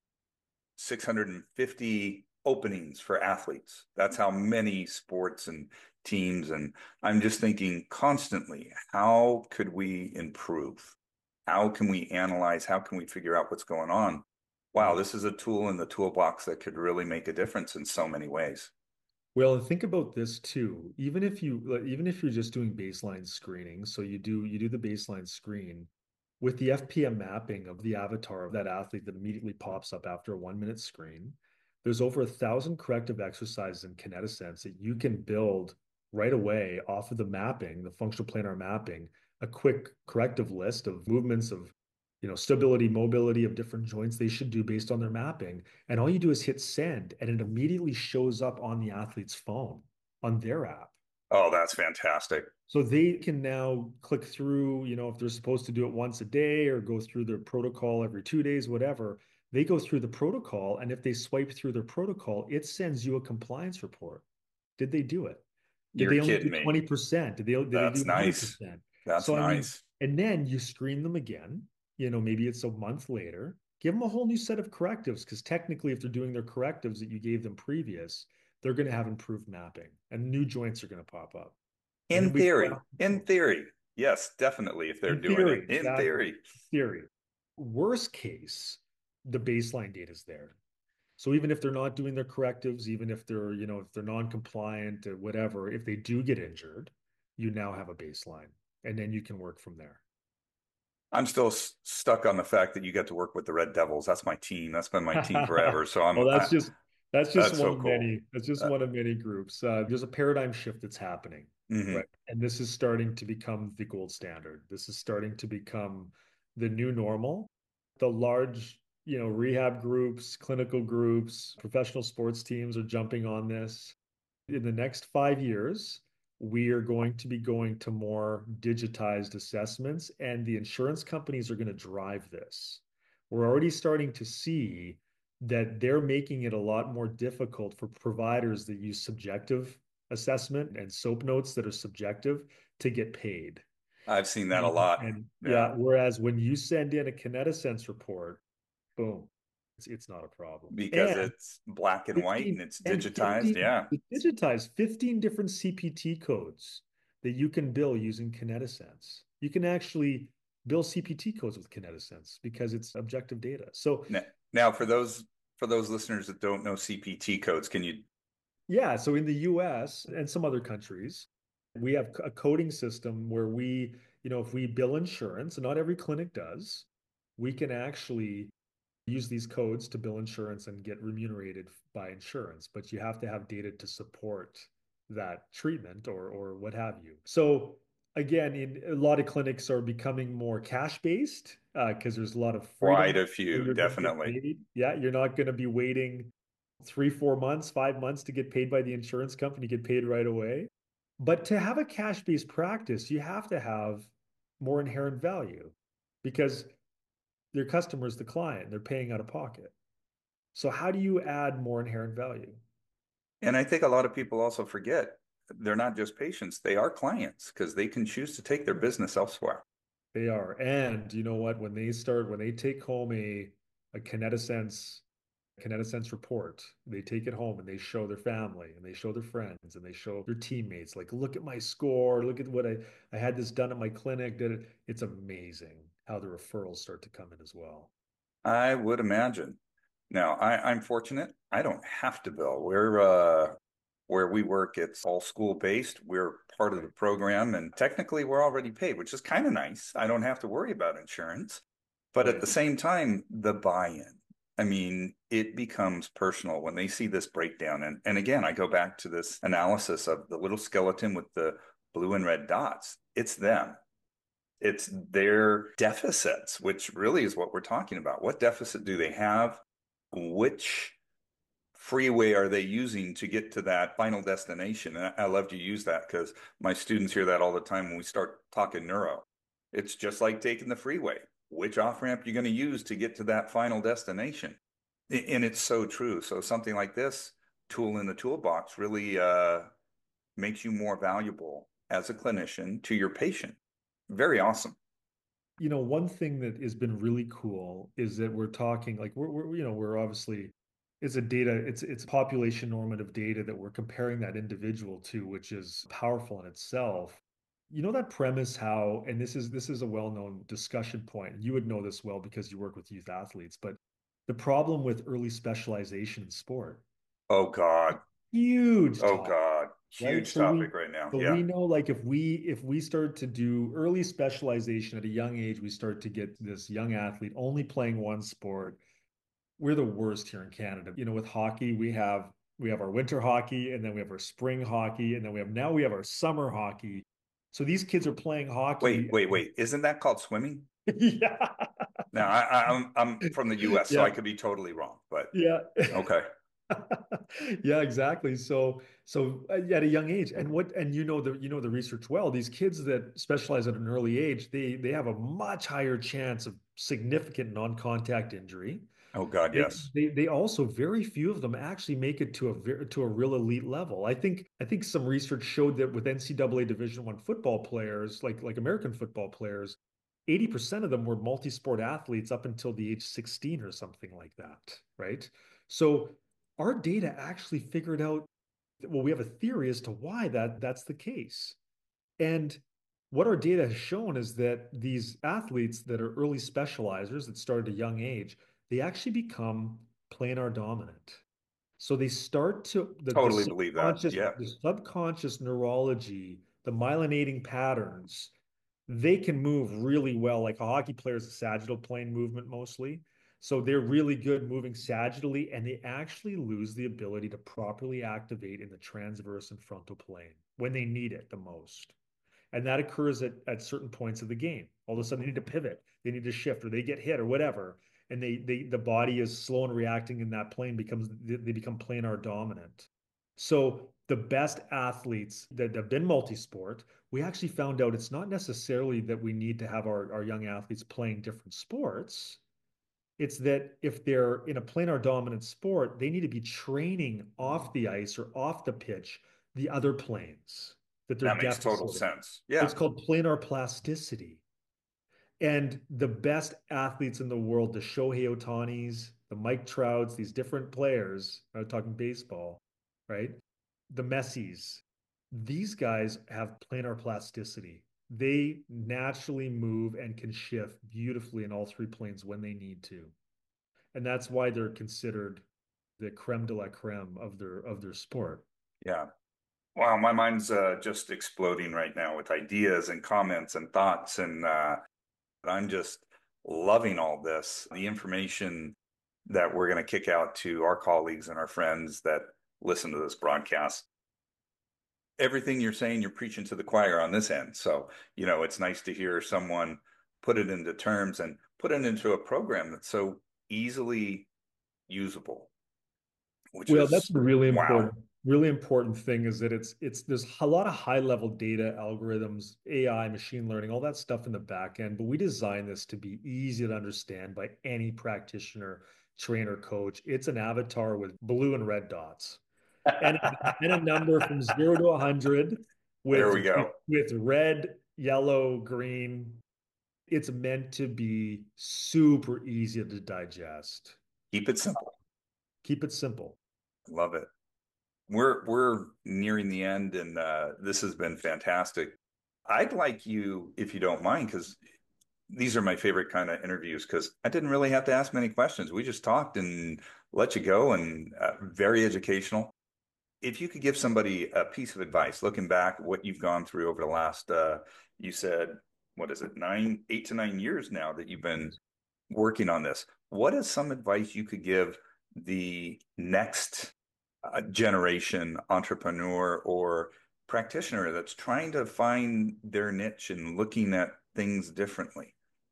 six hundred fifty openings for athletes. That's how many sports and teams. And I'm just thinking constantly, how could we improve? How can we analyze? How can we figure out what's going on? Wow, Yeah. this is a tool in the toolbox that could really make a difference in so many ways. Well, and think about this too. Even if you like, even if you're just doing baseline screening, so you do you do the baseline screen with the F P M mapping of the avatar of that athlete that immediately pops up after a one minute screen. There's over a thousand corrective exercises in Kinetisense that you can build right away off of the mapping, the functional planar mapping, a quick corrective list of movements of, you know, stability, mobility of different joints they should do based on their mapping. And all you do is hit send, and it immediately shows up on the athlete's phone, on their app. Oh, that's fantastic. So they can now click through, you know, if they're supposed to do it once a day or go through their protocol every two days, whatever, they go through the protocol. And if they swipe through their protocol, it sends you a compliance report. Did they do it? Did You're they only kidding do me. twenty percent? Did they, did they do That's nice. one hundred percent? That's So, I mean, nice. and then you screen them again, you know, maybe it's a month later, give them a whole new set of correctives because technically, if they're doing their correctives that you gave them previous, they're going to have improved mapping and new joints are going to pop up. And In then we go theory, out. in theory, yes, definitely. If they're In doing it theory, in exactly. theory, Theory. Worst case, the baseline data is there. So even if they're not doing their correctives, even if they're, you know, if they're non-compliant or whatever, if they do get injured, you now have a baseline and then you can work from there. I'm still stuck on the fact that you get to work with the Red Devils. That's my team. That's been my team forever. So I'm, Well, I, that's just That's just That's one so of cool. many. That's just Uh, one of many groups. Uh, there's a paradigm shift that's happening, right? mhm. And this is starting to become the gold standard. This is starting to become the new normal. The large, you know, rehab groups, clinical groups, professional sports teams are jumping on this. In the next five years, we are going to be going to more digitized assessments, and the insurance companies are going to drive this. We're already starting to see that they're making it a lot more difficult for providers that use subjective assessment and SOAP notes that are subjective to get paid. I've seen that a And, lot. and Yeah. yeah, whereas when you send in a Kinetisense report, boom, it's, it's not a problem. Because And it's black and white and fifteen it's and digitized. fifteen Yeah. digitize fifteen different C P T codes that you can bill using Kinetisense. You can actually bill C P T codes with Kinetisense because it's objective data. So Now, now for those for those listeners that don't know C P T codes, can you? yeah, so in the U S and some other countries, we have a coding system where we, you know, if we bill insurance, and not every clinic does, we can actually use these codes to bill insurance and get remunerated by insurance, but you have to have data to support that treatment or or what have you. So again, in a lot of clinics are becoming more cash based because uh, there's a lot of Quite freedom a when few, you're going to get definitely. paid. Yeah, you're not going to be waiting three, four months, five months to get paid by the insurance company, get paid right away. But to have a cash based practice, you have to have more inherent value because your customer is the client, they're paying out of pocket. So how do you add more inherent value? And I think a lot of people also forget they're not just patients, they are clients because they can choose to take their business elsewhere. They are. And you know what? When they start, when they take home a, a Kinetisense, Kinetisense report, they take it home and they show their family and they show their friends and they show their teammates, like, look at my score, look at what I, I had this done at my clinic, did it. It's amazing how the referrals start to come in as well. I would imagine. Now, I, I'm fortunate. I don't have to bill. We're uh, where we work, it's all school based. We're part of the Right. program, and technically, we're already paid, which is kind of nice. I don't have to worry about insurance. But at Right. the same time, the buy-in. I mean, it becomes personal when they see this breakdown. And, and again, I go back to this analysis of the little skeleton with the blue and red dots. It's them. It's their deficits, which really is what we're talking about. What deficit do they have? Which freeway are they using to get to that final destination? And I, I love to use that because my students hear that all the time when we start talking neuro. It's just like taking the freeway. Which off ramp you're going to use to get to that final destination? And it's so true. So something like this tool in the toolbox really uh, makes you more valuable as a clinician to your patient. Very awesome. You know, one thing that has been really cool is that we're talking like we're, we're you know, we're obviously it's a data, it's it's population normative data that we're comparing that individual to, which is powerful in itself. You know that premise how, and this is this is a well-known discussion point, and you would know this well because you work with youth athletes, but the problem with early specialization in sport, Oh God. huge Oh topic, God. right? Huge So we topic right now. so Yeah. we know like if we if we start to do early specialization at a young age, we start to get this young athlete only playing one sport. We're the worst here in Canada. You know, with hockey, we have we have our winter hockey and then we have our spring hockey and then we have now we have our summer hockey. So these kids are playing Wait, hockey. wait, wait. Isn't that called swimming? Yeah. Now I, I I'm I'm from the U S, so I Yeah. could be totally wrong, but Yeah. okay. Yeah, exactly. So, so uh, at a young age, and what, and you know the you know the research well. These kids that specialize at an early age, they they have a much higher chance of significant non-contact injury. Oh God, They yes. they they also very few of them actually make it to a ver to a real elite level. I think I think some research showed that with N C double A Division One football players, like like American football players, eighty percent of them were multi-sport athletes up until the age sixteen or something like that, right? So our data actually figured out, well, we have a theory as to why that that's the case. And what our data has shown is that these athletes that are early specializers that start at a young age, they actually become planar dominant. So they start to the, the Totally believe that. subconscious, Yeah. the subconscious neurology, the myelinating patterns, they can move really well. Like a hockey player is a sagittal plane movement mostly. So they're really good moving sagittally, and they actually lose the ability to properly activate in the transverse and frontal plane when they need it the most. And that occurs at, at certain points of the game. All of a sudden, they need to pivot, they need to shift, or they get hit, or whatever. And they, they the body is slow and reacting in that plane becomes they become planar dominant. So the best athletes that have been multi-sport, we actually found out it's not necessarily that we need to have our, our young athletes playing different sports. It's that if they're in a planar dominant sport, they need to be training off the ice or off the pitch the other planes that they're That makes total deficit. sense. It's Yeah. called planar plasticity. And the best athletes in the world, the Shohei Ohtanis, the Mike Trouts, these different players, I'm talking baseball, right? The Messis, these guys have planar plasticity. They naturally move and can shift beautifully in all three planes when they need to. And that's why they're considered the creme de la creme of their of their sport. Yeah. Wow, my mind's uh, just exploding right now with ideas and comments and thoughts, and uh, I'm just loving all this. The information that we're going to kick out to our colleagues and our friends that listen to this broadcast. Everything you're saying, you're preaching to the choir on this end. So, you know, it's nice to hear someone put it into terms and put it into a program that's so easily usable, which Well, is that's the really wow. important, really important thing is that it's it's there's a lot of high level data, algorithms, A I, machine learning, all that stuff in the back end. But we designed this to be easy to understand by any practitioner, trainer, coach. It's an avatar with blue and red dots, and and a number from zero to a hundred There with we go. with red, yellow, green. It's meant to be super easy to digest. Keep it simple. Keep it simple. Love it. We're we're nearing the end, and uh, this has been fantastic. I'd like you, if you don't mind, because these are my favorite kind of interviews, because I didn't really have to ask many questions. We just talked and let you go, and uh, very educational. If you could give somebody a piece of advice, looking back, what you've gone through over the last, uh, you said, what is it, nine, eight to nine years now that you've been working on this. What is some advice you could give the next uh, generation entrepreneur or practitioner that's trying to find their niche and looking at things differently?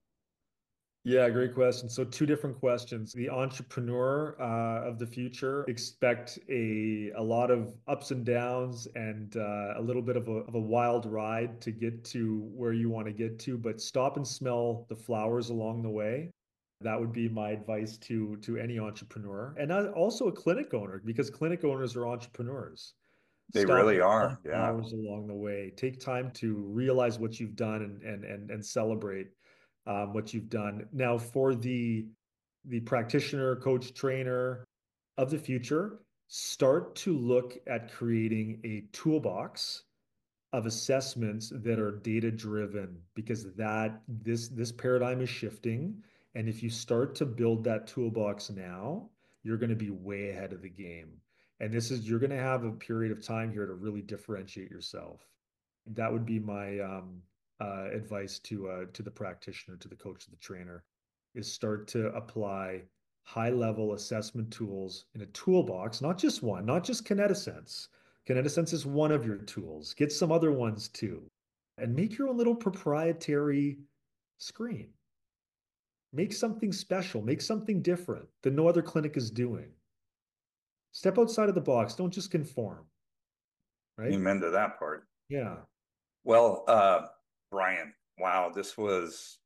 Yeah, great question. So two different questions. The entrepreneur uh, of the future expect a a lot of ups and downs and uh, a little bit of a, of a wild ride to get to where you want to get to, but stop and smell the flowers along the way. That would be my advice to to any entrepreneur and also a clinic owner because clinic owners are entrepreneurs. They Stop really and smell are. the Yeah. flowers along the way. Take time to realize what you've done and and and, and celebrate um, what you've done. Now, for the the practitioner, coach, trainer of the future, start to look at creating a toolbox of assessments that are data driven because that this this paradigm is shifting. And if you start to build that toolbox now, you're going to be way ahead of the game. And this is you're going to have a period of time here to really differentiate yourself. That would be my um, uh, advice to uh, to the practitioner, to the coach, to the trainer, is start to apply high level assessment tools in a toolbox, not just one, not just Kinetisense. Kinetisense is one of your tools. Get some other ones too, and make your own little proprietary screen. Make something special. Make something different that no other clinic is doing. Step outside of the box. Don't just conform, right? Amen to that part. Yeah. Well, uh, Brian, wow, this was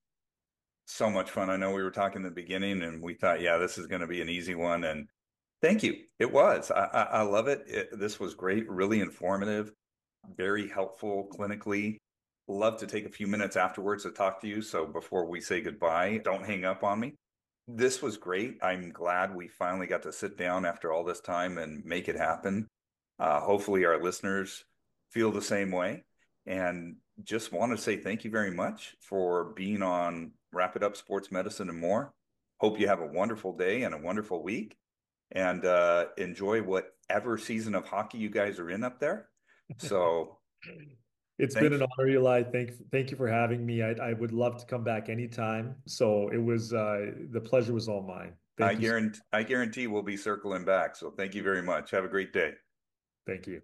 so much fun. I know we were talking in the beginning and we thought, yeah, this is going to be an easy one. And thank you. It was. I, I, I love it. it. This was great, really informative, very helpful clinically. Love to take a few minutes afterwards to talk to you. So before we say goodbye, don't hang up on me. This was great. I'm glad we finally got to sit down after all this time and make it happen. Uh, hopefully, our listeners feel the same way. And just want to say thank you very much for being on Wrap It Up Sports Medicine and More. Hope you have a wonderful day and a wonderful week and uh, enjoy whatever season of hockey you guys are in up there. So It's been Thanks. an honor, Eli. Thank, thank you for having me. I, I would love to come back anytime. So it was, uh, the pleasure was all mine. I Thank you. guarantee, I guarantee we'll be circling back. So thank you very much. Have a great day. Thank you.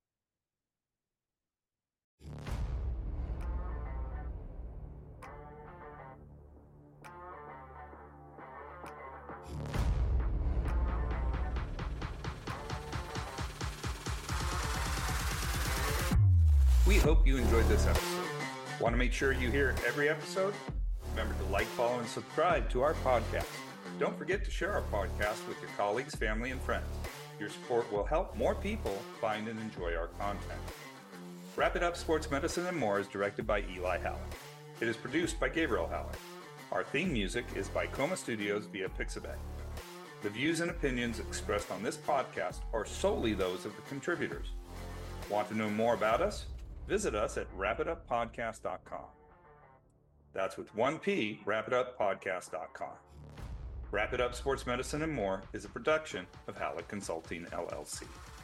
We hope you enjoyed this episode. Want to make sure you hear every episode? Remember to like, follow, and subscribe to our podcast. Don't forget to share our podcast with your colleagues, family, and friends. Your support will help more people find and enjoy our content. Wrap It Up Sports Medicine and More is directed by Eli Halleck. It is produced by Gabriel Halleck. Our theme music is by Coma Studios via Pixabay. The views and opinions expressed on this podcast are solely those of the contributors. Want to know more about us? Visit us at wrap it up podcast dot com. That's with one P, wrap it up podcast dot com. Wrap It Up Sports Medicine and More is a production of Halleck Consulting, L L C.